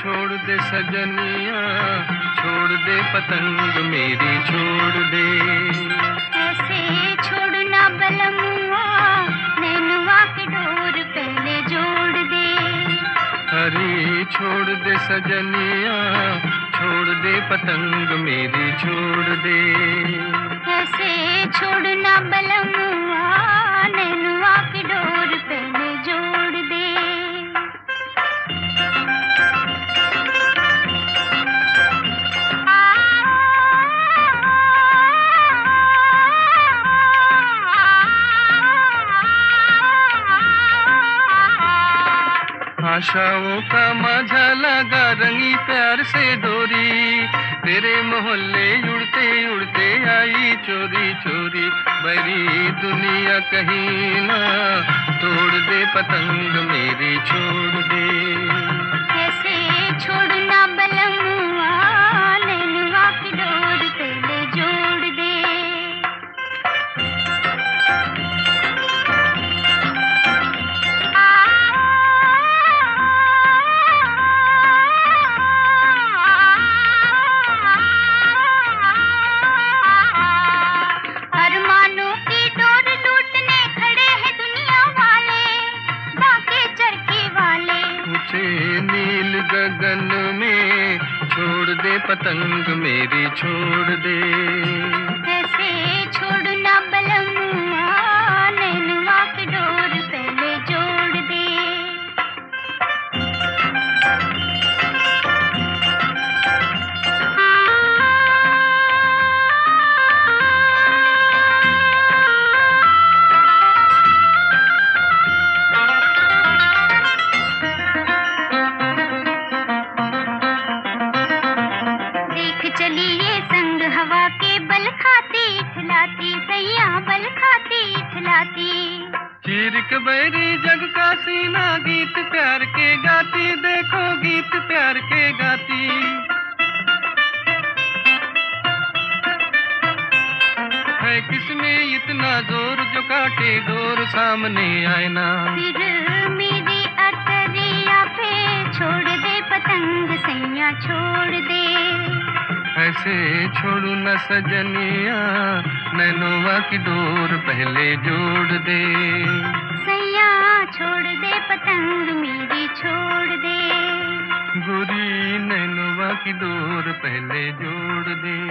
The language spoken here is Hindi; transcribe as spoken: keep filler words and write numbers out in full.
छोड़ दे सजनिया, छोड़ दे पतंग मेरी छोड़ दे। ऐसे छोड़ना बलमुआ, नैनुआ की डोर पहले जोड़ दे। अरे छोड़ दे सजनिया, छोड़ दे पतंग मेरी छोड़ दे। ऐसे छोड़ना बलमुआ, नैनुआ की डोर पहले जोड़ दे। आशाओं का माझा लगा रंगी प्यार से डोरी, तेरे मोहल्ले उड़ते उड़ते आई चोरी चोरी। बड़ी दुनिया कहीं ना तोड़ दे पतंग मेरी छोड़ दे। ऐसे छोड़ना बलमुआ, नैनुआ की डोर पहले जोड़ दे। नील गगन में छोड़ दे पतंग मेरी छोड़ दे। ऐसे छोड़ना बलमुआ, नैनुआ की डोर पहले जोड़ दे। चलिए संग हवा के बल खाती इठलाती, सैया बल खाती इठलाती। चीर के बैरी जग का सीना, गीत प्यार के गाती, देखो गीत प्यार के गाती। है किसमें इतना जोर जो काटे डोर सामने आए ना। फिर मेरी अटरिया पे छोड़ दे पतंग सैया छोड़ दे। ऐसे छोड़ू न सजनिया, नैनुआ की डोर पहले जोड़ दे। सैया छोड़ दे पतंग मेरी छोड़ दे। गोरी नैनुआ की डोर पहले जोड़ दे।